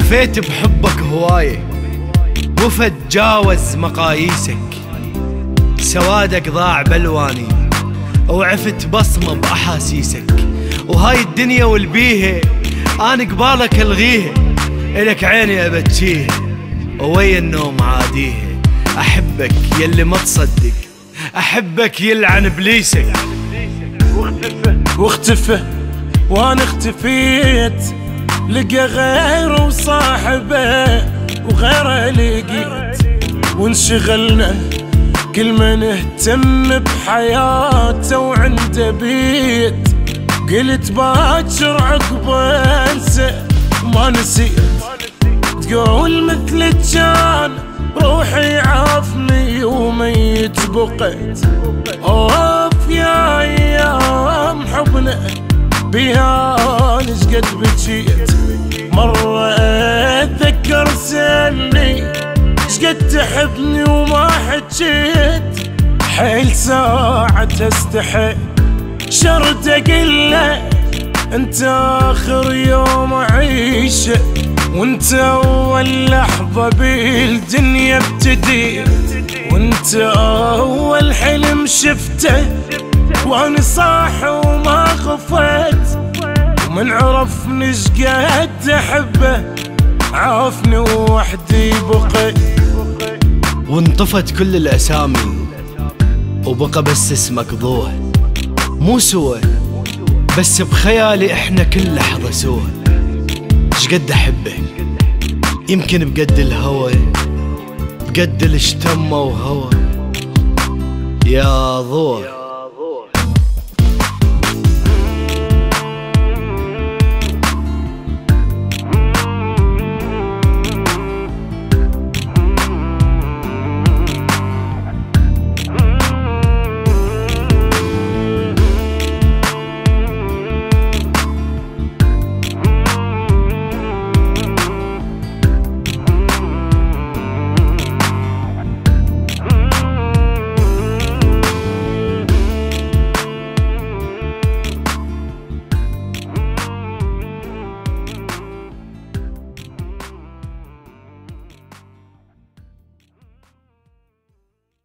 وفيت بحبك هواية، وفد جاوز مقاييسك، سوادك ضاع بلواني وعفت بصمة بأحاسيسك. وهاي الدنيا والبيها أنا قبالك ألغيها، إلك عيني أبتشيها وويا النوم عاديها. أحبك يلي ما تصدق، أحبك يلعن بليسك. واختفى وانا اختفيت، لقى غيره وصاحبه وغيره لقيت، وانشغلنا كل ما نهتم بحياته وعنده بيت. قلت باكر عقبه انسى وما نسيت، تقول مثلك كان روحي عافني وميت بقيت. اوف يا ايام حبنا بيها نشقد بجيت، مرة اتذكر سني شقد تحبني وما حجيت، حيل ساعة استحي شرد اقله انت اخر يوم اعيشه، وانت اول لحظة بالدنيا ابتديت، وانت اول حلم شفته وانا صاح وما خفيت. ومن عرفني شقد احبه عافني ووحدي بقيت. وانطفت كل الاسامي وبقى بس اسمك ضوء، مو سوى بس بخيالي احنا كل لحظة سوى. شقد احبك يمكن بقد الهوى، بقد الاشتمه وهوى يا ضوء.